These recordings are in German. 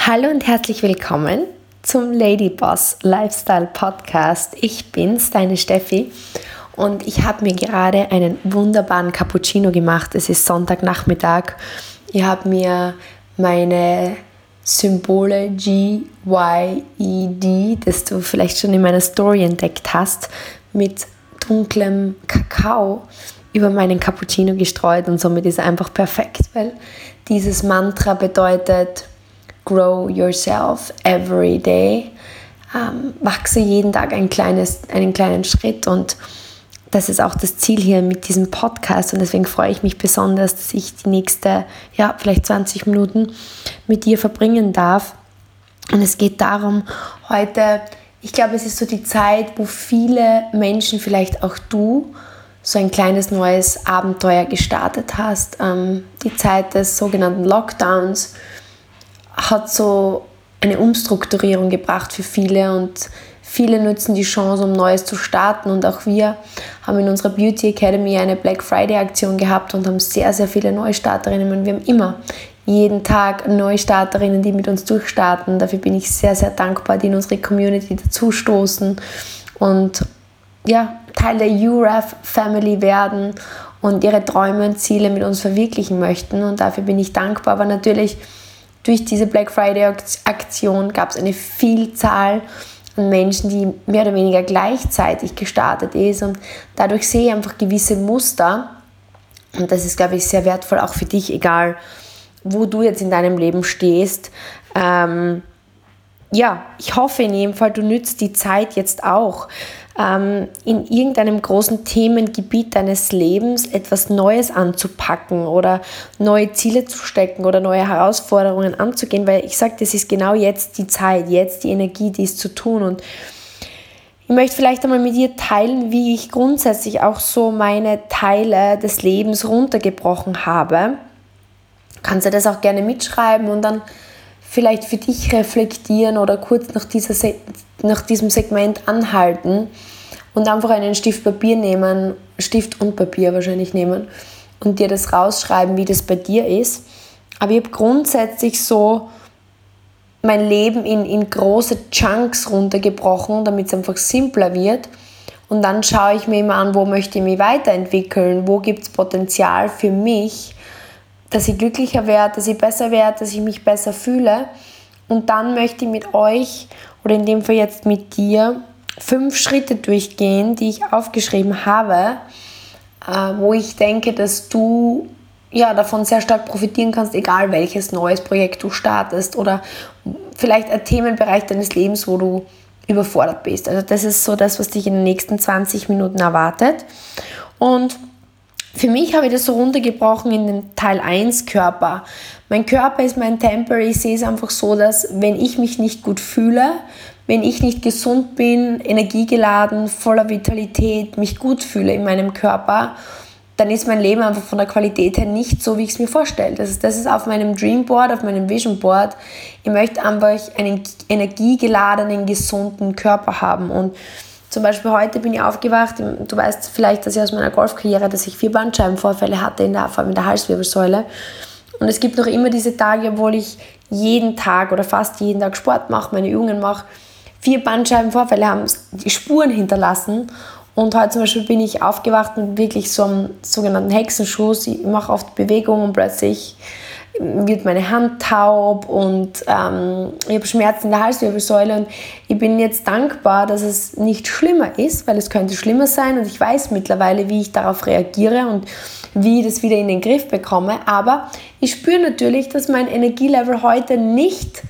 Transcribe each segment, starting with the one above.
Hallo und herzlich willkommen zum Ladyboss Lifestyle Podcast. Ich bin's, deine Steffi, und ich habe mir gerade einen wunderbaren Cappuccino gemacht. Es ist Sonntagnachmittag. Ich habe mir meine Symbole GYED, das du vielleicht schon in meiner Story entdeckt hast, mit dunklem Kakao über meinen Cappuccino gestreut, und somit ist er einfach perfekt, weil dieses Mantra bedeutet: Grow yourself every day. Wachse jeden Tag einen kleinen Schritt, und das ist auch das Ziel hier mit diesem Podcast, und deswegen freue ich mich besonders, dass ich die nächste, vielleicht 20 Minuten mit dir verbringen darf. Und es geht darum, heute, ich glaube, es ist so die Zeit, wo viele Menschen, vielleicht auch du, so ein kleines neues Abenteuer gestartet hast. Die Zeit des sogenannten Lockdowns hat so eine Umstrukturierung gebracht für viele, und viele nutzen die Chance, um Neues zu starten. Und auch wir haben in unserer Beauty Academy eine Black Friday Aktion gehabt und haben sehr, sehr viele Neustarterinnen. Und wir haben immer jeden Tag Neustarterinnen, die mit uns durchstarten. Dafür bin ich sehr, sehr dankbar, die in unsere Community dazustoßen und Teil der UREF Family werden und ihre Träume und Ziele mit uns verwirklichen möchten. Und dafür bin ich dankbar. Aber natürlich durch diese Black Friday Aktion gab es eine Vielzahl an Menschen, die mehr oder weniger gleichzeitig gestartet ist, und dadurch sehe ich einfach gewisse Muster, und das ist, glaube ich, sehr wertvoll auch für dich, egal wo du jetzt in deinem Leben stehst. Ich hoffe in jedem Fall, du nützt die Zeit jetzt auch, in irgendeinem großen Themengebiet deines Lebens etwas Neues anzupacken oder neue Ziele zu stecken oder neue Herausforderungen anzugehen, weil ich sage, das ist genau jetzt die Zeit, jetzt die Energie, dies zu tun. Und ich möchte vielleicht einmal mit dir teilen, wie ich grundsätzlich auch so meine Teile des Lebens runtergebrochen habe. Du kannst dir das auch gerne mitschreiben und dann vielleicht für dich reflektieren oder kurz nach diesem Segment anhalten und einfach einen Stift und Papier wahrscheinlich nehmen und dir das rausschreiben, wie das bei dir ist. Aber ich habe grundsätzlich so mein Leben in große Chunks runtergebrochen, damit es einfach simpler wird. Und dann schaue ich mir immer an, wo möchte ich mich weiterentwickeln, wo gibt es Potenzial für mich, dass ich glücklicher werde, dass ich besser werde, dass ich mich besser fühle. Und dann möchte ich mit euch, oder in dem Fall jetzt mit dir, 5 Schritte durchgehen, die ich aufgeschrieben habe, wo ich denke, dass du davon sehr stark profitieren kannst, egal welches neues Projekt du startest oder vielleicht ein Themenbereich deines Lebens, wo du überfordert bist. Also das ist so das, was dich in den nächsten 20 Minuten erwartet. Und für mich habe ich das so runtergebrochen in den Teil 1 Körper. Mein Körper ist mein Tempel. Ich sehe es einfach so, dass wenn ich mich nicht gut fühle, wenn ich nicht gesund bin, energiegeladen, voller Vitalität, mich gut fühle in meinem Körper, dann ist mein Leben einfach von der Qualität her nicht so, wie ich es mir vorstelle. Das ist auf meinem Dreamboard, auf meinem Vision Board. Ich möchte einfach einen energiegeladenen, gesunden Körper haben. Und zum Beispiel heute bin ich aufgewacht, du weißt vielleicht, dass ich aus meiner Golfkarriere, dass ich 4 Bandscheibenvorfälle hatte, vor allem in der Halswirbelsäule. Und es gibt noch immer diese Tage, obwohl ich jeden Tag oder fast jeden Tag Sport mache, meine Übungen mache. 4 Bandscheibenvorfälle haben die Spuren hinterlassen. Und heute zum Beispiel bin ich aufgewacht mit wirklich so einem sogenannten Hexenschuss. Ich mache oft Bewegungen und plötzlich wird meine Hand taub und ich habe Schmerzen in der Halswirbelsäule, und ich bin jetzt dankbar, dass es nicht schlimmer ist, weil es könnte schlimmer sein, und ich weiß mittlerweile, wie ich darauf reagiere und wie ich das wieder in den Griff bekomme, aber ich spüre natürlich, dass mein Energielevel heute nicht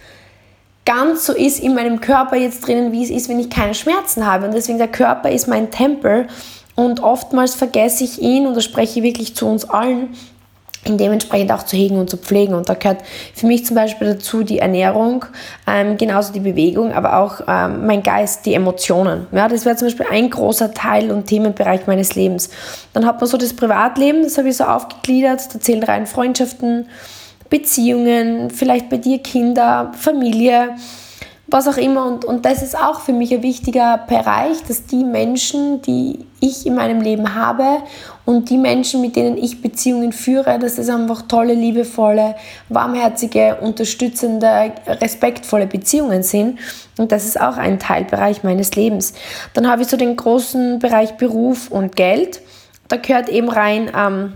ganz so ist in meinem Körper jetzt drinnen, wie es ist, wenn ich keine Schmerzen habe, und deswegen der Körper ist mein Tempel, und oftmals vergesse ich ihn, und das spreche ich wirklich zu uns allen, ihn dementsprechend auch zu hegen und zu pflegen. Und da gehört für mich zum Beispiel dazu die Ernährung, genauso die Bewegung, aber auch mein Geist, die Emotionen. Ja, das wäre zum Beispiel ein großer Teil und Themenbereich meines Lebens. Dann hat man so das Privatleben, das habe ich so aufgegliedert, da zählen rein Freundschaften, Beziehungen, vielleicht bei dir Kinder, Familie, was auch immer. Und das ist auch für mich ein wichtiger Bereich, dass die Menschen, die ich in meinem Leben habe und die Menschen, mit denen ich Beziehungen führe, dass es einfach tolle, liebevolle, warmherzige, unterstützende, respektvolle Beziehungen sind. Und das ist auch ein Teilbereich meines Lebens. Dann habe ich so den großen Bereich Beruf und Geld. Da gehört eben rein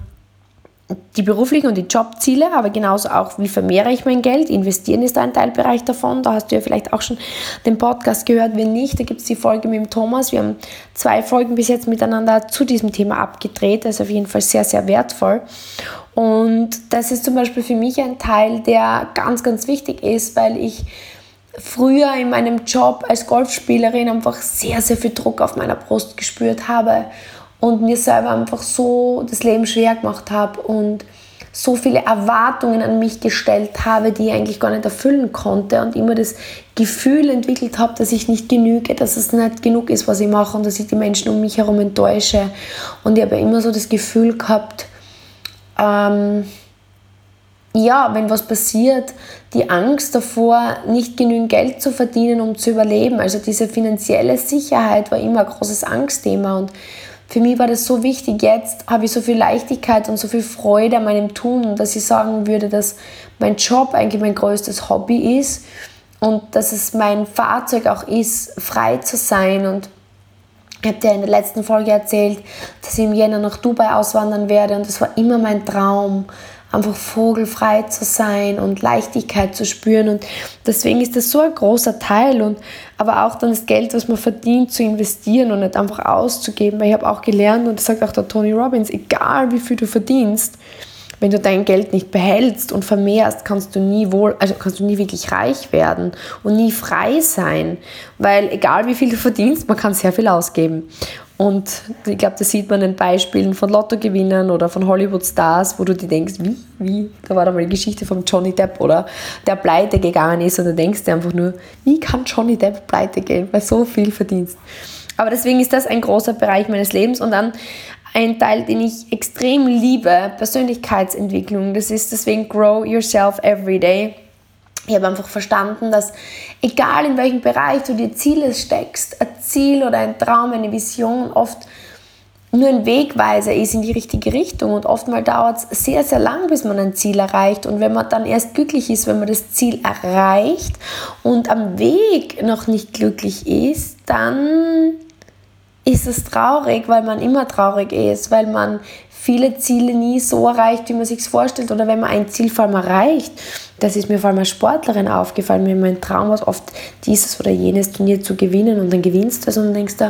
die beruflichen und die Jobziele, aber genauso auch, wie vermehre ich mein Geld. Investieren ist ein Teilbereich davon. Da hast du ja vielleicht auch schon den Podcast gehört. Wenn nicht, da gibt es die Folge mit dem Thomas. Wir haben 2 Folgen bis jetzt miteinander zu diesem Thema abgedreht. Das ist auf jeden Fall sehr, sehr wertvoll. Und das ist zum Beispiel für mich ein Teil, der ganz, ganz wichtig ist, weil ich früher in meinem Job als Golfspielerin einfach sehr, sehr viel Druck auf meiner Brust gespürt habe und mir selber einfach so das Leben schwer gemacht habe und so viele Erwartungen an mich gestellt habe, die ich eigentlich gar nicht erfüllen konnte und immer das Gefühl entwickelt habe, dass ich nicht genüge, dass es nicht genug ist, was ich mache und dass ich die Menschen um mich herum enttäusche. Und ich habe immer so das Gefühl gehabt, wenn was passiert, die Angst davor, nicht genügend Geld zu verdienen, um zu überleben. Also diese finanzielle Sicherheit war immer ein großes Angstthema und für mich war das so wichtig. Jetzt habe ich so viel Leichtigkeit und so viel Freude an meinem Tun, dass ich sagen würde, dass mein Job eigentlich mein größtes Hobby ist und dass es mein Fahrzeug auch ist, frei zu sein. Und ich habe dir in der letzten Folge erzählt, dass ich im Jänner nach Dubai auswandern werde und das war immer mein Traum, einfach vogelfrei zu sein und Leichtigkeit zu spüren und deswegen ist das so ein großer Teil aber auch dann das Geld, was man verdient, zu investieren und nicht einfach auszugeben, weil ich habe auch gelernt und das sagt auch der Tony Robbins, egal wie viel du verdienst, wenn du dein Geld nicht behältst und vermehrst, kannst du nie wirklich reich werden und nie frei sein, weil egal wie viel du verdienst, man kann sehr viel ausgeben. Und ich glaube, das sieht man in Beispielen von Lottogewinnern oder von Hollywood-Stars, wo du dir denkst, wie? Da war da mal die Geschichte von Johnny Depp, oder? Der pleite gegangen ist und du denkst dir einfach nur, wie kann Johnny Depp pleite gehen, weil so viel verdienst. Aber deswegen ist das ein großer Bereich meines Lebens und dann ein Teil, den ich extrem liebe, Persönlichkeitsentwicklung. Das ist deswegen Grow Yourself Every Day. Ich habe einfach verstanden, dass egal in welchem Bereich du dir Ziele steckst, ein Ziel oder ein Traum, eine Vision oft nur ein Wegweiser ist in die richtige Richtung und oftmals dauert es sehr, sehr lang, bis man ein Ziel erreicht und wenn man dann erst glücklich ist, wenn man das Ziel erreicht und am Weg noch nicht glücklich ist, dann ist es traurig, weil man immer traurig ist, weil man viele Ziele nie so erreicht, wie man sich vorstellt oder wenn man ein Ziel vor allem erreicht. Das ist mir vor allem als Sportlerin aufgefallen, mir mein Traum war oft dieses oder jenes Turnier zu gewinnen und dann gewinnst du es und dann denkst du,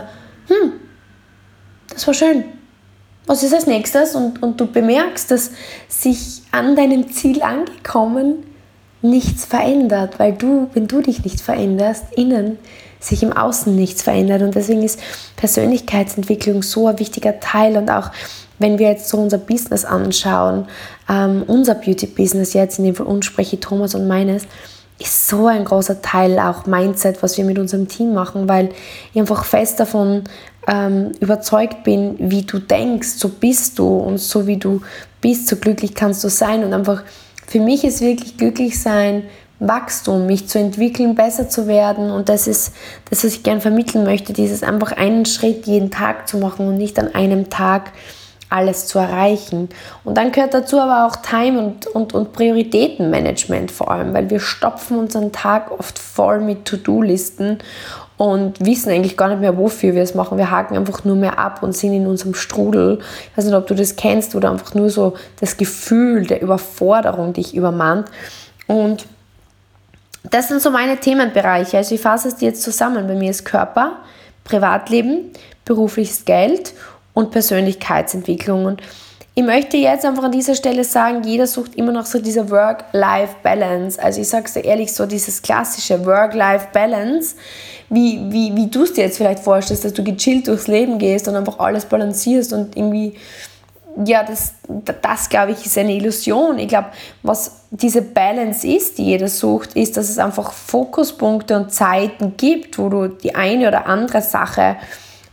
das war schön. Was ist als nächstes? Und du bemerkst, dass sich an deinem Ziel angekommen nichts verändert, weil wenn du dich nicht veränderst, innen sich im Außen nichts verändert und deswegen ist Persönlichkeitsentwicklung so ein wichtiger Teil und auch wenn wir jetzt so unser Business anschauen, unser Beauty-Business jetzt, in dem Fall uns spreche Thomas und meines, ist so ein großer Teil auch Mindset, was wir mit unserem Team machen, weil ich einfach fest davon überzeugt bin, wie du denkst, so bist du und so wie du bist, so glücklich kannst du sein und einfach für mich ist wirklich glücklich sein Wachstum, mich zu entwickeln, besser zu werden und das ist das, was ich gerne vermitteln möchte, dieses einfach einen Schritt jeden Tag zu machen und nicht an einem Tag alles zu erreichen. Und dann gehört dazu aber auch Time- und Prioritätenmanagement vor allem, weil wir stopfen unseren Tag oft voll mit To-Do-Listen und wissen eigentlich gar nicht mehr, wofür wir es machen. Wir haken einfach nur mehr ab und sind in unserem Strudel. Ich weiß nicht, ob du das kennst oder einfach nur so das Gefühl der Überforderung dich übermannt. Und das sind so meine Themenbereiche. Also ich fasse es dir jetzt zusammen. Bei mir ist Körper, Privatleben, berufliches Geld und Persönlichkeitsentwicklung. Und ich möchte jetzt einfach an dieser Stelle sagen, jeder sucht immer noch so diese Work-Life-Balance. Also ich sage es dir ehrlich, so dieses klassische Work-Life-Balance, wie du es dir jetzt vielleicht vorstellst, dass du gechillt durchs Leben gehst und einfach alles balancierst und irgendwie, ja, das glaube ich, ist eine Illusion. Ich glaube, was diese Balance ist, die jeder sucht, ist, dass es einfach Fokuspunkte und Zeiten gibt, wo du die eine oder andere Sache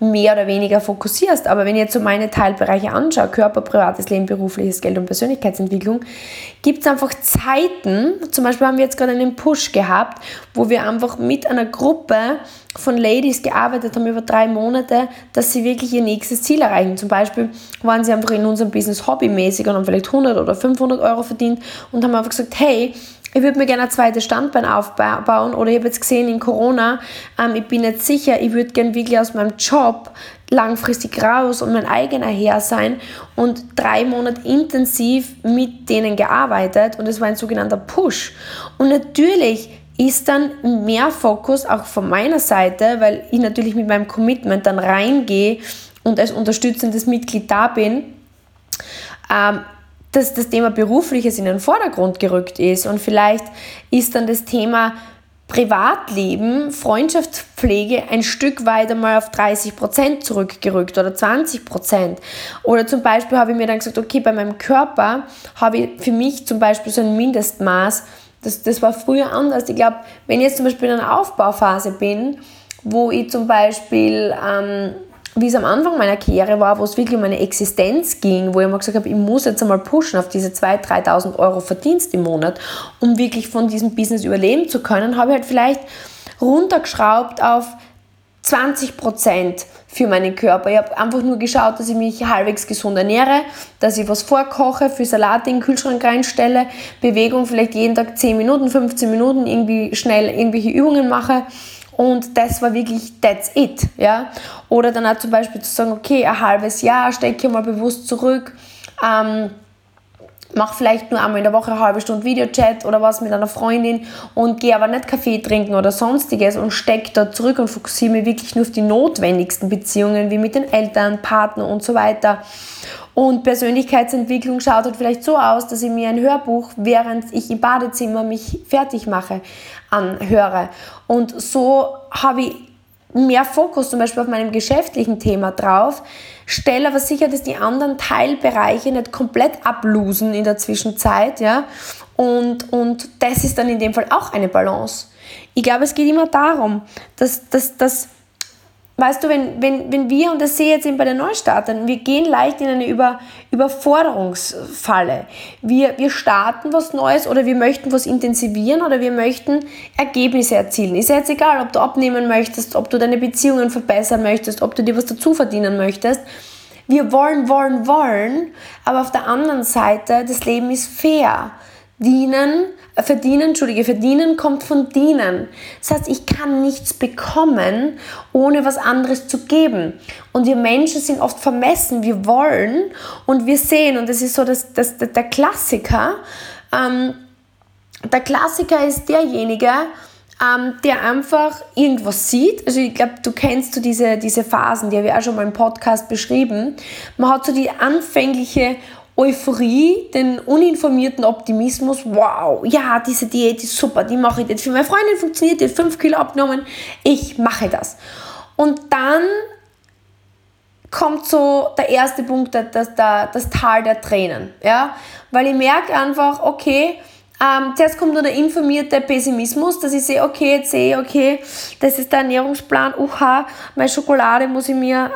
mehr oder weniger fokussierst. Aber wenn ich jetzt so meine Teilbereiche anschaue, Körper, privates Leben, berufliches Geld und Persönlichkeitsentwicklung, gibt es einfach Zeiten, zum Beispiel haben wir jetzt gerade einen Push gehabt, wo wir einfach mit einer Gruppe von Ladies gearbeitet haben über 3 Monate, dass sie wirklich ihr nächstes Ziel erreichen. Zum Beispiel waren sie einfach in unserem Business hobbymäßig und haben vielleicht 100 oder 500 Euro verdient und haben einfach gesagt, hey, ich würde mir gerne ein zweites Standbein aufbauen oder ich habe jetzt gesehen in Corona, ich bin nicht sicher, ich würde gerne wirklich aus meinem Job langfristig raus und mein eigener Herr sein und 3 Monate intensiv mit denen gearbeitet und es war ein sogenannter Push. Und natürlich ist dann mehr Fokus auch von meiner Seite, weil ich natürlich mit meinem Commitment dann reingehe und als unterstützendes Mitglied da bin, dass das Thema Berufliches in den Vordergrund gerückt ist und vielleicht ist dann das Thema Privatleben, Freundschaftspflege ein Stück weit einmal auf 30% zurückgerückt oder 20%. Oder zum Beispiel habe ich mir dann gesagt, okay, bei meinem Körper habe ich für mich zum Beispiel so ein Mindestmaß, das war früher anders. Ich glaube, wenn ich jetzt zum Beispiel in einer Aufbauphase bin, wo ich zum Beispiel, wie es am Anfang meiner Karriere war, wo es wirklich um meine Existenz ging, wo ich mal gesagt habe, ich muss jetzt einmal pushen auf diese 2.000, 3.000 Euro Verdienst im Monat, um wirklich von diesem Business überleben zu können, habe ich halt vielleicht runtergeschraubt auf 20% für meinen Körper. Ich habe einfach nur geschaut, dass ich mich halbwegs gesund ernähre, dass ich was vorkoche, für Salate in den Kühlschrank reinstelle, Bewegung vielleicht jeden Tag 10 Minuten, 15 Minuten, irgendwie schnell irgendwelche Übungen mache. Und das war wirklich, that's it. Ja? Oder dann auch zum Beispiel zu sagen, okay, ein halbes Jahr stecke ich mal bewusst zurück, mache vielleicht nur einmal in der Woche eine halbe Stunde Videochat oder was mit einer Freundin und gehe aber nicht Kaffee trinken oder sonstiges und stecke da zurück und fokussiere mich wirklich nur auf die notwendigsten Beziehungen, wie mit den Eltern, Partner und so weiter. Und Persönlichkeitsentwicklung schaut halt vielleicht so aus, dass ich mir ein Hörbuch, während ich im Badezimmer mich fertig mache, anhöre. Und so habe ich mehr Fokus zum Beispiel auf meinem geschäftlichen Thema drauf, stelle aber sicher, dass die anderen Teilbereiche nicht komplett ablosen in der Zwischenzeit, ja, und das ist dann in dem Fall auch eine Balance. Ich glaube, es geht immer darum, dass weißt du, wenn wir, und das sehe ich jetzt eben bei den Neustartern, wir gehen leicht in eine Überforderungsfalle. Wir starten was Neues oder wir möchten was intensivieren oder wir möchten Ergebnisse erzielen. Ist ja jetzt egal, ob du abnehmen möchtest, ob du deine Beziehungen verbessern möchtest, ob du dir was dazu verdienen möchtest. Wir wollen, aber auf der anderen Seite, das Leben ist fair. Verdienen kommt von dienen. Das heißt, ich kann nichts bekommen, ohne was anderes zu geben. Und wir Menschen sind oft vermessen. Wir wollen und wir sehen. Und das ist so der Klassiker. Der Klassiker ist derjenige, der einfach irgendwas sieht. Also ich glaube, du kennst so diese Phasen, die habe ich auch schon mal im Podcast beschrieben. Man hat so die anfängliche Euphorie, den uninformierten Optimismus, wow, ja, diese Diät ist super, die mache ich jetzt. Für meine Freundin funktioniert, die hat 5 Kilo abgenommen, ich mache das. Und dann kommt so der erste Punkt, das Tal der Tränen, ja, weil ich merke einfach, okay, zuerst kommt nur der informierte Pessimismus, dass ich sehe, okay, das ist der Ernährungsplan, meine Schokolade muss ich mir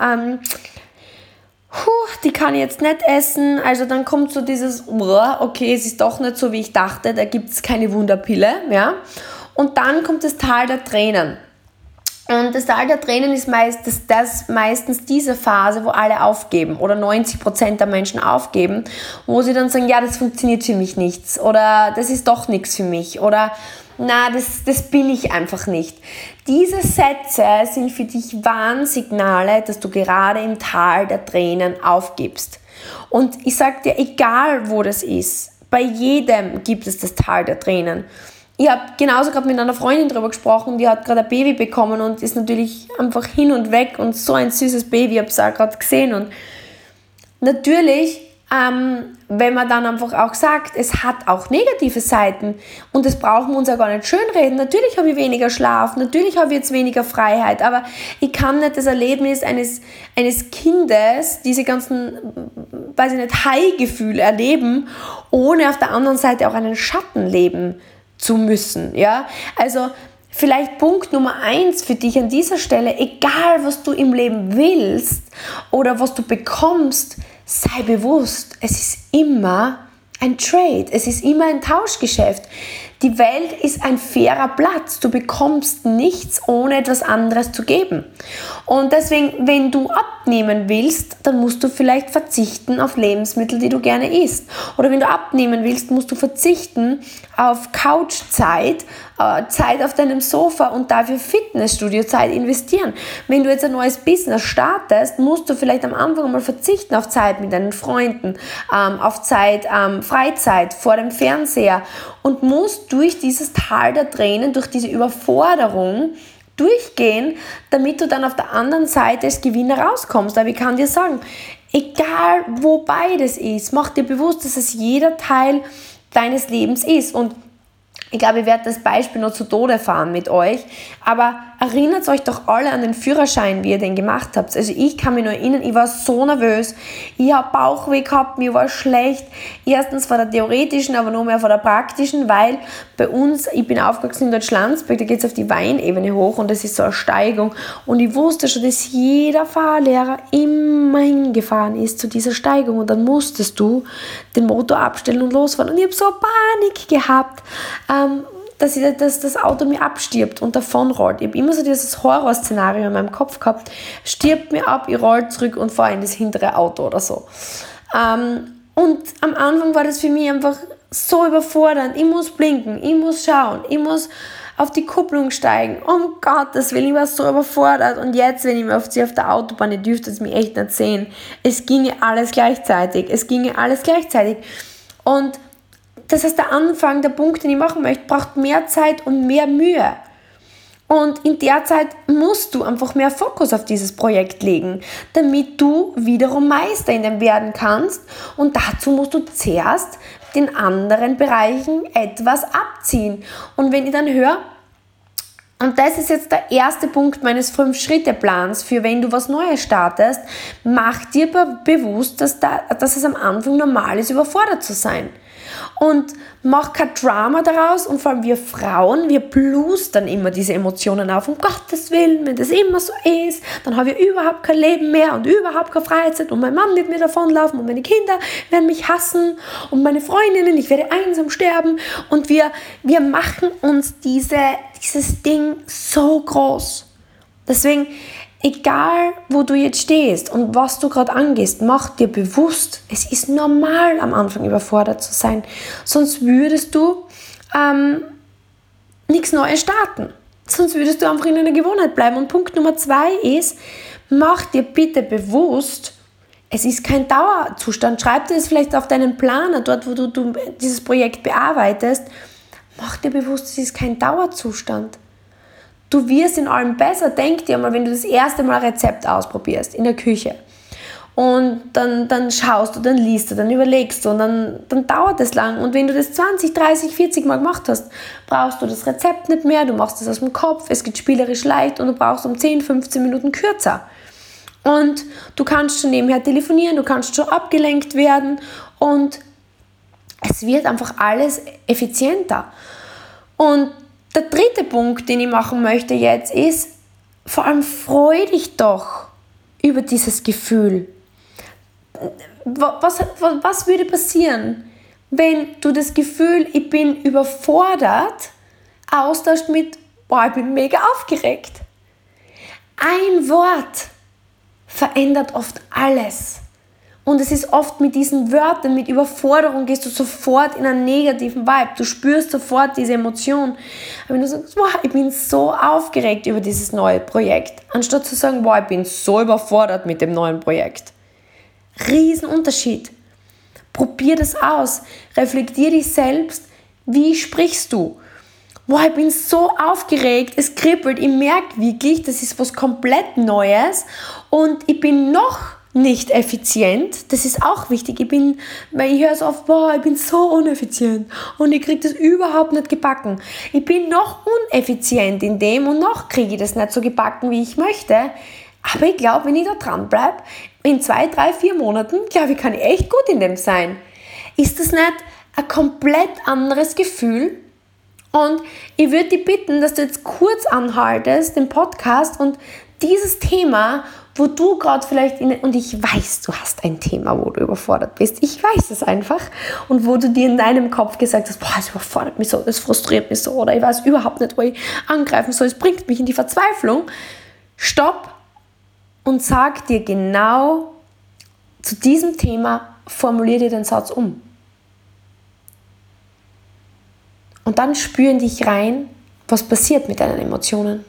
die kann ich jetzt nicht essen, also dann kommt so dieses, okay, es ist doch nicht so, wie ich dachte, da gibt es keine Wunderpille, ja, und dann kommt das Tal der Tränen. Und das Tal der Tränen ist meistens diese Phase, wo alle aufgeben oder 90% der Menschen aufgeben, wo sie dann sagen, ja, das funktioniert für mich nichts oder das ist doch nichts für mich oder na, das bin ich einfach nicht. Diese Sätze sind für dich Warnsignale, dass du gerade im Tal der Tränen aufgibst. Und ich sage dir, egal wo das ist, bei jedem gibt es das Tal der Tränen. Ich habe genauso gerade mit einer Freundin darüber gesprochen, die hat gerade ein Baby bekommen und ist natürlich einfach hin und weg und so ein süßes Baby, ich habe es auch gerade gesehen. Und natürlich, wenn man dann einfach auch sagt, es hat auch negative Seiten und das brauchen wir uns ja gar nicht schönreden. Natürlich habe ich weniger Schlaf, natürlich habe ich jetzt weniger Freiheit, aber ich kann nicht das Erlebnis eines Kindes, diese ganzen, weiß ich nicht, High-Gefühle erleben, ohne auf der anderen Seite auch einen Schatten leben zu müssen. Ja? Also Vielleicht Punkt Nummer 1 für dich an dieser Stelle, egal was du im Leben willst oder was du bekommst, sei bewusst, es ist immer ein Trade, es ist immer ein Tauschgeschäft. Die Welt ist ein fairer Platz. Du bekommst nichts, ohne etwas anderes zu geben. Und deswegen, wenn du abnehmen willst, dann musst du vielleicht verzichten auf Lebensmittel, die du gerne isst. Oder wenn du abnehmen willst, musst du verzichten auf Couchzeit, Zeit auf deinem Sofa und dafür Fitnessstudio-Zeit investieren. Wenn du jetzt ein neues Business startest, musst du vielleicht am Anfang mal verzichten auf Zeit mit deinen Freunden, auf Zeit, Freizeit vor dem Fernseher und musst durch dieses Tal der Tränen, durch diese Überforderung durchgehen, damit du dann auf der anderen Seite als Gewinner rauskommst. Aber ich kann dir sagen, egal wo beides ist, mach dir bewusst, dass es jeder Teil deines Lebens ist. Und ich glaube, ich werde das Beispiel noch zu Tode fahren mit euch, aber erinnert euch doch alle an den Führerschein, wie ihr den gemacht habt. Also ich kann mich nur erinnern, ich war so nervös, ich habe Bauchweh gehabt, mir war schlecht, erstens von der theoretischen, aber noch mehr von der praktischen, weil bei uns, ich bin aufgewachsen in Deutschlandsberg, da geht es auf die Weinebene hoch und das ist so eine Steigung und ich wusste schon, dass jeder Fahrlehrer immer hingefahren ist zu dieser Steigung und dann musstest du den Motor abstellen und losfahren und ich habe so Panik gehabt, dass das Auto mir abstirbt und davonrollt. Ich habe immer so dieses Horrorszenario in meinem Kopf gehabt, stirbt mir ab, ich roll zurück und fahre in das hintere Auto oder so. Und am Anfang war das für mich einfach so überfordernd. Ich muss blinken, ich muss schauen, ich muss auf die Kupplung steigen. Um Gottes Willen, ich war so überfordert. Und jetzt, wenn ich mir auf der Autobahn, ihr dürft es mir echt nicht sehen, es ginge alles gleichzeitig. Und das heißt, der Anfang, der Punkt, den ich machen möchte, braucht mehr Zeit und mehr Mühe. Und in der Zeit musst du einfach mehr Fokus auf dieses Projekt legen, damit du wiederum Meister in dem werden kannst. Und dazu musst du zuerst den anderen Bereichen etwas abziehen. Und wenn ich dann höre, und das ist jetzt der erste Punkt meines 5-Schritte-Plans für wenn du was Neues startest, mach dir bewusst, dass es am Anfang normal ist, überfordert zu sein. Und mach kein Drama daraus und vor allem wir Frauen, wir blustern immer diese Emotionen auf. Um Gottes Willen, wenn das immer so ist, dann habe ich überhaupt kein Leben mehr und überhaupt keine Freizeit und mein Mann wird mir davonlaufen und meine Kinder werden mich hassen und meine Freundinnen, ich werde einsam sterben und wir machen uns dieses Ding so groß. Deswegen, egal wo du jetzt stehst und was du gerade angehst, mach dir bewusst, es ist normal am Anfang überfordert zu sein, sonst würdest du nichts Neues starten. Sonst würdest du einfach in einer Gewohnheit bleiben. Und Punkt Nummer 2 ist, mach dir bitte bewusst, es ist kein Dauerzustand. Schreib dir das vielleicht auf deinen Planer, dort wo du dieses Projekt bearbeitest. Mach dir bewusst, es ist kein Dauerzustand. Du wirst in allem besser. Denk dir mal, wenn du das erste Mal ein Rezept ausprobierst in der Küche und dann schaust du, dann liest du, dann überlegst du und dann dauert es lang. Und wenn du das 20, 30, 40 Mal gemacht hast, brauchst du das Rezept nicht mehr, du machst es aus dem Kopf, es geht spielerisch leicht und du brauchst um 10, 15 Minuten kürzer. Und du kannst schon nebenher telefonieren, du kannst schon abgelenkt werden und es wird einfach alles effizienter. Und der dritte Punkt, den ich machen möchte jetzt, ist, vor allem freu dich doch über dieses Gefühl. Was würde passieren, wenn du das Gefühl, ich bin überfordert, austauscht mit, ich bin mega aufgeregt? Ein Wort verändert oft alles. Und es ist oft mit diesen Wörtern, mit Überforderung, gehst du sofort in einen negativen Vibe. Du spürst sofort diese Emotion. Aber wenn du sagst, ich bin so aufgeregt über dieses neue Projekt, anstatt zu sagen, ich bin so überfordert mit dem neuen Projekt. Riesenunterschied. Probier das aus. Reflektier dich selbst. Wie sprichst du? Ich bin so aufgeregt, es kribbelt. Ich merke wirklich, das ist was komplett Neues und ich bin noch nicht effizient, das ist auch wichtig. Weil ich höre so oft, ich bin so uneffizient und ich kriege das überhaupt nicht gebacken. Ich bin noch uneffizient in dem und noch kriege ich das nicht so gebacken, wie ich möchte. Aber ich glaube, wenn ich da dran bleibe, in 2, 3, 4 Monaten, glaube ich, kann ich echt gut in dem sein. Ist das nicht ein komplett anderes Gefühl? Und ich würde dich bitten, dass du jetzt kurz anhaltest, den Podcast, und dieses Thema, wo du gerade vielleicht, und ich weiß, du hast ein Thema, wo du überfordert bist. Ich weiß es einfach. Und wo du dir in deinem Kopf gesagt hast, boah, das überfordert mich so, das frustriert mich so, oder ich weiß überhaupt nicht, wo ich angreifen soll, es bringt mich in die Verzweiflung. Stopp und sag dir genau zu diesem Thema, formulier dir den Satz um. Und dann spür in dich rein, was passiert mit deinen Emotionen.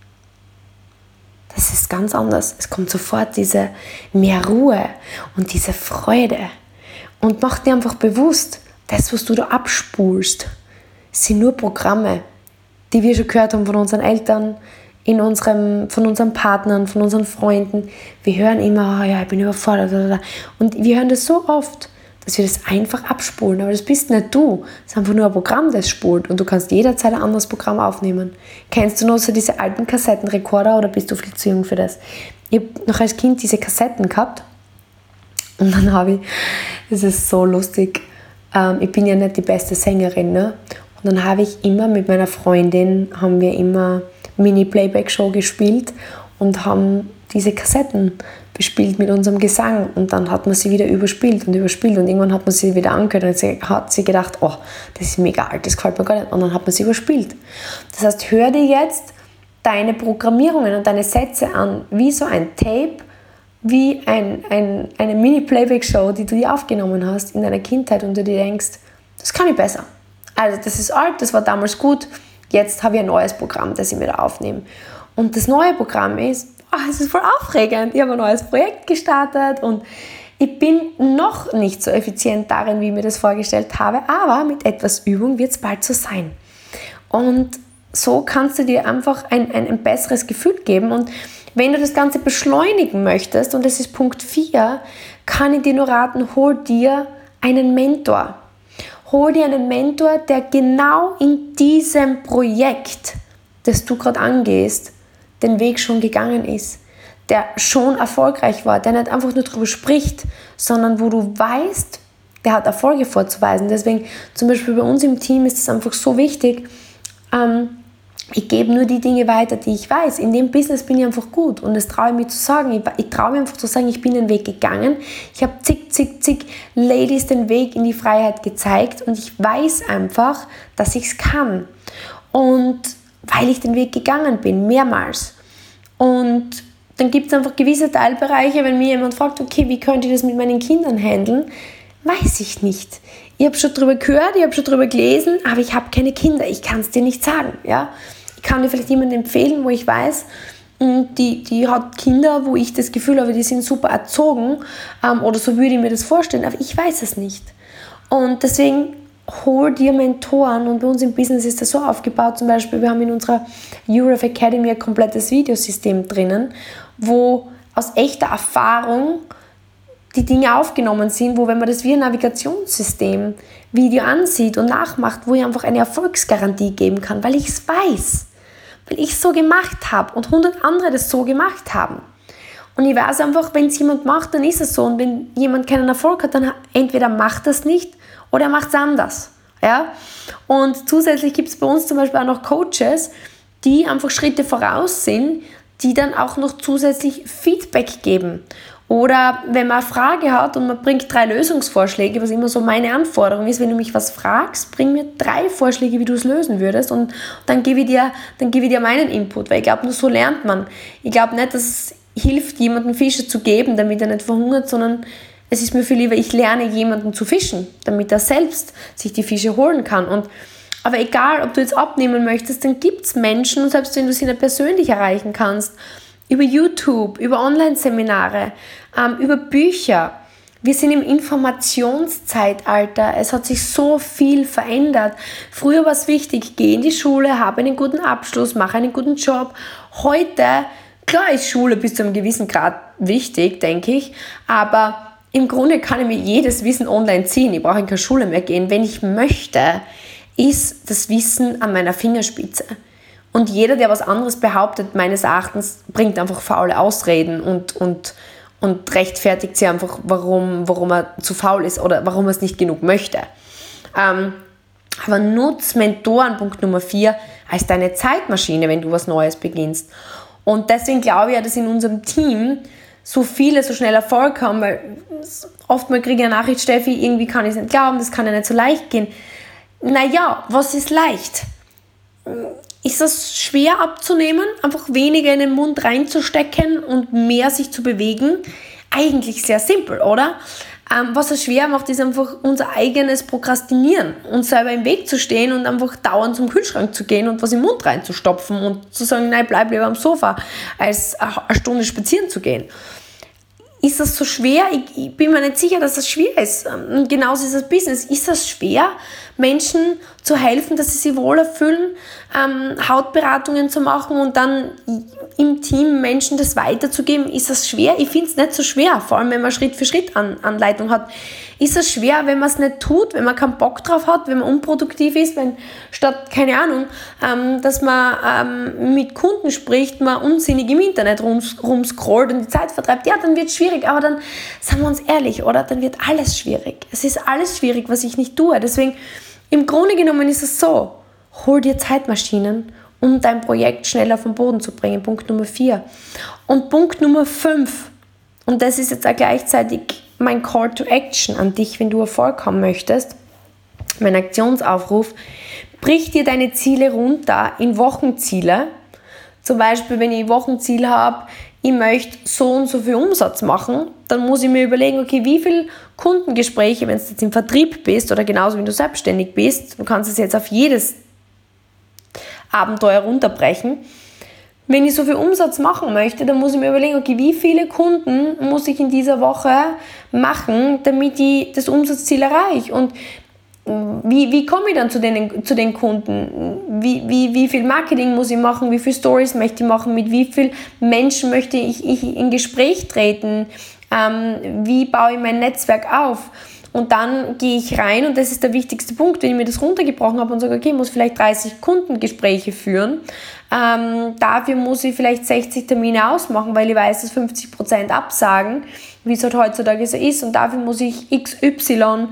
Das ist ganz anders. Es kommt sofort diese mehr Ruhe und diese Freude. Und mach dir einfach bewusst, das, was du da abspulst, sind nur Programme, die wir schon gehört haben von unseren Eltern, von unseren Partnern, von unseren Freunden. Wir hören immer, ja, ich bin überfordert. Und wir hören das so oft, dass wir das einfach abspulen. Aber das bist nicht du. Das ist einfach nur ein Programm, das spult. Und du kannst jederzeit ein anderes Programm aufnehmen. Kennst du noch so diese alten Kassettenrekorder oder bist du viel zu jung für das? Ich habe noch als Kind diese Kassetten gehabt. Und dann habe ich, das ist so lustig, ich bin ja nicht die beste Sängerin, ne? Und dann habe ich immer mit meiner Freundin, haben wir immer Mini-Playback-Show gespielt und haben diese Kassetten bespielt mit unserem Gesang, und dann hat man sie wieder überspielt und irgendwann hat man sie wieder angehört und hat sie gedacht, oh, das ist mega alt, das gefällt mir gar nicht, und dann hat man sie überspielt. Das heißt, hör dir jetzt deine Programmierungen und deine Sätze an, wie so ein Tape, wie eine Mini-Playback-Show, die du dir aufgenommen hast in deiner Kindheit und du dir denkst, das kann ich besser. Also das ist alt, das war damals gut, jetzt habe ich ein neues Programm, das ich mir da aufnehme. Und das neue Programm ist, es ist voll aufregend. Ich habe ein neues Projekt gestartet und ich bin noch nicht so effizient darin, wie ich mir das vorgestellt habe, aber mit etwas Übung wird es bald so sein. Und so kannst du dir einfach ein besseres Gefühl geben. Und wenn du das Ganze beschleunigen möchtest, und das ist Punkt 4, kann ich dir nur raten, hol dir einen Mentor. Hol dir einen Mentor, der genau in diesem Projekt, das du gerade angehst, den Weg schon gegangen ist, der schon erfolgreich war, der nicht einfach nur darüber spricht, sondern wo du weißt, der hat Erfolge vorzuweisen. Deswegen zum Beispiel bei uns im Team ist es einfach so wichtig, ich gebe nur die Dinge weiter, die ich weiß. In dem Business bin ich einfach gut und das traue ich mir zu sagen. Ich traue mir einfach zu sagen, ich bin den Weg gegangen. Ich habe zig Ladies den Weg in die Freiheit gezeigt und ich weiß einfach, dass ich es kann. Und weil ich den Weg gegangen bin, mehrmals. Und dann gibt es einfach gewisse Teilbereiche, wenn mir jemand fragt, okay, wie könnte ich das mit meinen Kindern handeln, weiß ich nicht. Ich habe schon darüber gehört, ich habe schon darüber gelesen, aber ich habe keine Kinder, ich kann es dir nicht sagen. Ja? Ich kann dir vielleicht jemanden empfehlen, wo ich weiß, die hat Kinder, wo ich das Gefühl habe, die sind super erzogen, oder so würde ich mir das vorstellen, aber ich weiß es nicht. Und deswegen hol dir Mentoren, und bei uns im Business ist das so aufgebaut, zum Beispiel, wir haben in unserer URF Academy ein komplettes Videosystem drinnen, wo aus echter Erfahrung die Dinge aufgenommen sind, wo, wenn man das wie ein Navigationssystem Video ansieht und nachmacht, wo ich einfach eine Erfolgsgarantie geben kann, weil ich es weiß, weil ich es so gemacht habe und 100 andere das so gemacht haben. Und ich weiß einfach, wenn es jemand macht, dann ist es so, und wenn jemand keinen Erfolg hat, dann entweder macht er es nicht oder er macht es anders. Ja? Und zusätzlich gibt es bei uns zum Beispiel auch noch Coaches, die einfach Schritte voraus sind, die dann auch noch zusätzlich Feedback geben. Oder wenn man eine Frage hat und man bringt 3 Lösungsvorschläge, was immer so meine Anforderung ist, wenn du mich was fragst, bring mir 3 Vorschläge, wie du es lösen würdest, und dann gebe ich dir meinen Input, weil ich glaube, nur so lernt man. Ich glaube nicht, dass es hilft, jemandem Fische zu geben, damit er nicht verhungert, sondern es ist mir viel lieber, ich lerne jemanden zu fischen, damit er selbst sich die Fische holen kann. Aber egal, ob du jetzt abnehmen möchtest, dann gibt es Menschen, selbst wenn du sie nicht persönlich erreichen kannst, über YouTube, über Online-Seminare, über Bücher. Wir sind im Informationszeitalter. Es hat sich so viel verändert. Früher war es wichtig, geh in die Schule, habe einen guten Abschluss, mache einen guten Job. Heute, klar ist Schule bis zu einem gewissen Grad wichtig, denke ich, aber im Grunde kann ich mir jedes Wissen online ziehen. Ich brauche in keine Schule mehr gehen. Wenn ich möchte, ist das Wissen an meiner Fingerspitze. Und jeder, der was anderes behauptet, meines Erachtens, bringt einfach faule Ausreden und rechtfertigt sich einfach, warum er zu faul ist oder warum er es nicht genug möchte. Aber nutz Mentoren, Punkt Nummer 4, als deine Zeitmaschine, wenn du was Neues beginnst. Und deswegen glaube ich ja, dass in unserem Team so viele so schnell Erfolg haben, weil oftmals kriege ich eine Nachricht, Steffi, irgendwie kann ich es nicht glauben, das kann ja nicht so leicht gehen. Naja, was ist leicht? Ist das schwer abzunehmen, einfach weniger in den Mund reinzustecken und mehr sich zu bewegen? Eigentlich sehr simpel, oder? Was es schwer macht, ist einfach unser eigenes Prokrastinieren, uns selber im Weg zu stehen und einfach dauernd zum Kühlschrank zu gehen und was im Mund reinzustopfen und zu sagen, nein, bleib lieber am Sofa, als eine Stunde spazieren zu gehen. Ist das so schwer? Ich bin mir nicht sicher, dass das schwer ist. Und genauso ist das Business. Ist das schwer, Menschen zu helfen, dass sie sich wohler fühlen, Hautberatungen zu machen und dann im Team Menschen das weiterzugeben? Ist das schwer? Ich finde es nicht so schwer, vor allem wenn man Schritt-für-Schritt-Anleitung hat. Ist das schwer, wenn man es nicht tut, wenn man keinen Bock drauf hat, wenn man unproduktiv ist, wenn statt, keine Ahnung, dass man mit Kunden spricht, man unsinnig im Internet rumscrollt und die Zeit vertreibt? Ja, dann wird es schwierig, aber dann, sagen wir uns ehrlich, oder? Dann wird alles schwierig. Es ist alles schwierig, was ich nicht tue. Deswegen, im Grunde genommen ist es so, hol dir Zeitmaschinen, um dein Projekt schneller vom Boden zu bringen. Punkt Nummer 4. Und Punkt Nummer 5, und das ist jetzt auch gleichzeitig mein Call to Action an dich, wenn du Erfolg haben möchtest, mein Aktionsaufruf, brich dir deine Ziele runter in Wochenziele. Zum Beispiel, wenn ich ein Wochenziel habe, ich möchte so und so viel Umsatz machen, dann muss ich mir überlegen, okay, wie viele Kundengespräche, wenn du jetzt im Vertrieb bist oder genauso, wenn du selbstständig bist, du kannst es jetzt auf jedes Abenteuer runterbrechen. Wenn ich so viel Umsatz machen möchte, dann muss ich mir überlegen, okay, wie viele Kunden muss ich in dieser Woche machen, damit ich das Umsatzziel erreiche? Und wie komme ich dann zu den Kunden? Wie viel Marketing muss ich machen? Wie viele Stories möchte ich machen? Mit wie vielen Menschen möchte ich in Gespräch treten? Wie baue ich mein Netzwerk auf? Und dann gehe ich rein und das ist der wichtigste Punkt, wenn ich mir das runtergebrochen habe und sage, okay, ich muss vielleicht 30 Kundengespräche führen. Dafür muss ich vielleicht 60 Termine ausmachen, weil ich weiß, dass 50% absagen, wie es halt heutzutage so ist. Und dafür muss ich XY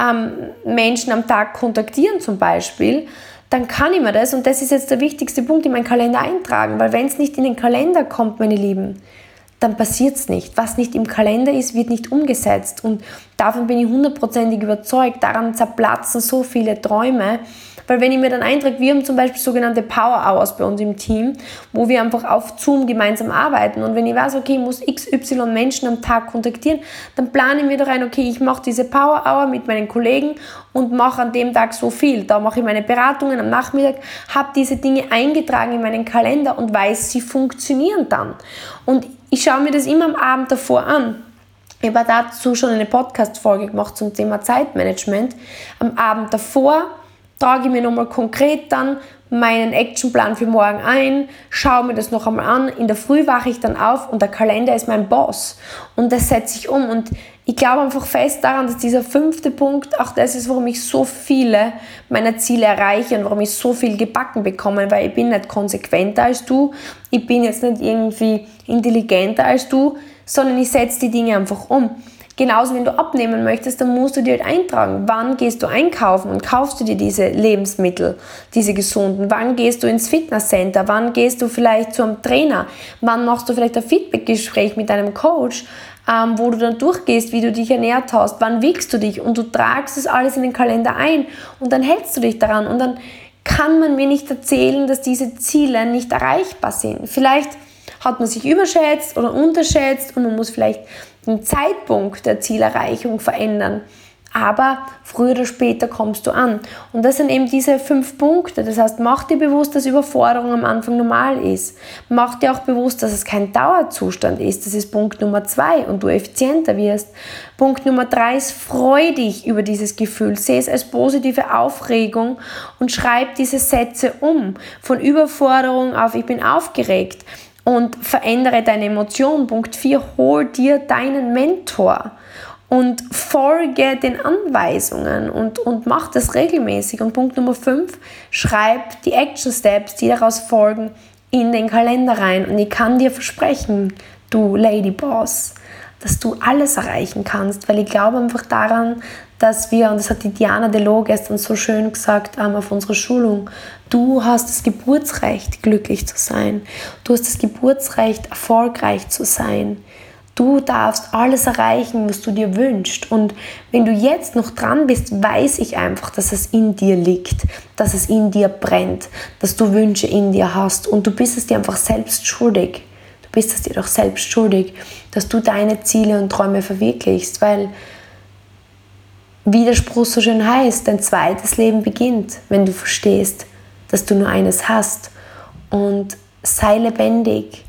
Menschen am Tag kontaktieren zum Beispiel. Dann kann ich mir das, und das ist jetzt der wichtigste Punkt, in meinen Kalender eintragen. Weil wenn es nicht in den Kalender kommt, meine Lieben, dann passiert es nicht. Was nicht im Kalender ist, wird nicht umgesetzt. Und davon bin ich 100%ig überzeugt. Daran zerplatzen so viele Träume. Weil wenn ich mir dann eintrage, wir haben zum Beispiel sogenannte Power Hours bei uns im Team, wo wir einfach auf Zoom gemeinsam arbeiten. Und wenn ich weiß, okay, ich muss XY Menschen am Tag kontaktieren, dann plane ich mir doch ein, okay, ich mache diese Power Hour mit meinen Kollegen und mache an dem Tag so viel. Da mache ich meine Beratungen am Nachmittag, habe diese Dinge eingetragen in meinen Kalender und weiß, sie funktionieren dann. Und ich schaue mir das immer am Abend davor an. Ich habe dazu schon eine Podcast-Folge gemacht zum Thema Zeitmanagement. Am Abend davor trage ich mir nochmal konkret dann meinen Actionplan für morgen ein, schaue mir das noch einmal an, in der Früh wache ich dann auf und der Kalender ist mein Boss und das setze ich um und ich glaube einfach fest daran, dass dieser 5. Punkt auch das ist, warum ich so viele meiner Ziele erreiche und warum ich so viel gebacken bekomme, weil ich bin nicht konsequenter als du, ich bin jetzt nicht irgendwie intelligenter als du, sondern ich setze die Dinge einfach um. Genauso, wenn du abnehmen möchtest, dann musst du dir halt eintragen, wann gehst du einkaufen und kaufst du dir diese Lebensmittel, diese gesunden, wann gehst du ins Fitnesscenter, wann gehst du vielleicht zu einem Trainer, wann machst du vielleicht ein Feedbackgespräch mit deinem Coach, wo du dann durchgehst, wie du dich ernährt hast, wann wiegst du dich und du tragst das alles in den Kalender ein und dann hältst du dich daran und dann kann man mir nicht erzählen, dass diese Ziele nicht erreichbar sind. Vielleicht hat man sich überschätzt oder unterschätzt und man muss vielleicht den Zeitpunkt der Zielerreichung verändern. Aber früher oder später kommst du an. Und das sind eben diese 5 Punkte. Das heißt, mach dir bewusst, dass Überforderung am Anfang normal ist. Mach dir auch bewusst, dass es kein Dauerzustand ist. Das ist Punkt Nummer 2 und du effizienter wirst. Punkt Nummer 3 ist, freu dich über dieses Gefühl. Sehe es als positive Aufregung und schreib diese Sätze um. Von Überforderung auf ich bin aufgeregt. Und verändere deine Emotionen. Punkt 4, hol dir deinen Mentor und folge den Anweisungen und mach das regelmäßig. Und Punkt Nummer 5, schreib die Action Steps, die daraus folgen, in den Kalender rein. Und ich kann dir versprechen, du Lady Boss, dass du alles erreichen kannst, weil ich glaube einfach daran, dass wir, und das hat die Diana Delo gestern so schön gesagt auf unserer Schulung, du hast das Geburtsrecht, glücklich zu sein. Du hast das Geburtsrecht, erfolgreich zu sein. Du darfst alles erreichen, was du dir wünschst. Und wenn du jetzt noch dran bist, weiß ich einfach, dass es in dir liegt, dass es in dir brennt, dass du Wünsche in dir hast. Und du bist es dir einfach selbst schuldig. Du bist es dir doch selbst schuldig, dass du deine Ziele und Träume verwirklichst, weil wie der Spruch so schön heißt, dein zweites Leben beginnt, wenn du verstehst, dass du nur eines hast. Und sei lebendig.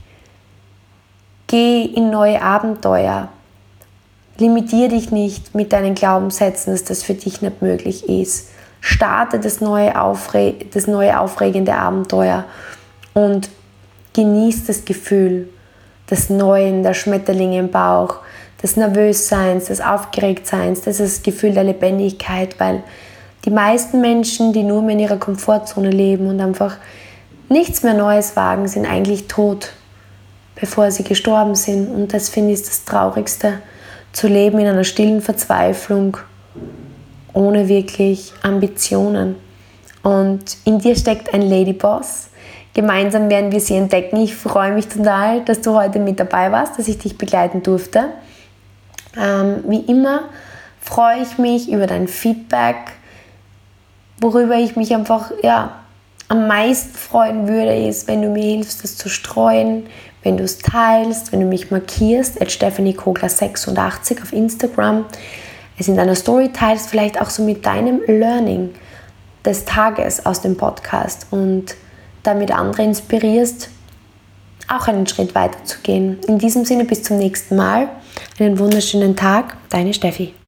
Geh in neue Abenteuer. Limitier dich nicht mit deinen Glaubenssätzen, dass das für dich nicht möglich ist. Starte das neue aufregende Abenteuer und genieß das Gefühl des Neuen, der Schmetterlinge im Bauch, des Nervösseins, des Aufgeregtseins, das ist das Gefühl der Lebendigkeit, weil die meisten Menschen, die nur mehr in ihrer Komfortzone leben und einfach nichts mehr Neues wagen, sind eigentlich tot, bevor sie gestorben sind. Und das finde ich das Traurigste, zu leben in einer stillen Verzweiflung, ohne wirklich Ambitionen. Und in dir steckt ein Ladyboss. Gemeinsam werden wir sie entdecken. Ich freue mich total, dass du heute mit dabei warst, dass ich dich begleiten durfte. Wie immer freue ich mich über dein Feedback, worüber ich mich einfach am meisten freuen würde, ist, wenn du mir hilfst, das zu streuen, wenn du es teilst, wenn du mich markierst, @StephanieKogler86 auf Instagram, es in deiner Story teilst, vielleicht auch so mit deinem Learning des Tages aus dem Podcast und damit andere inspirierst, auch einen Schritt weiter zu gehen. In diesem Sinne, bis zum nächsten Mal. Einen wunderschönen Tag, deine Steffi.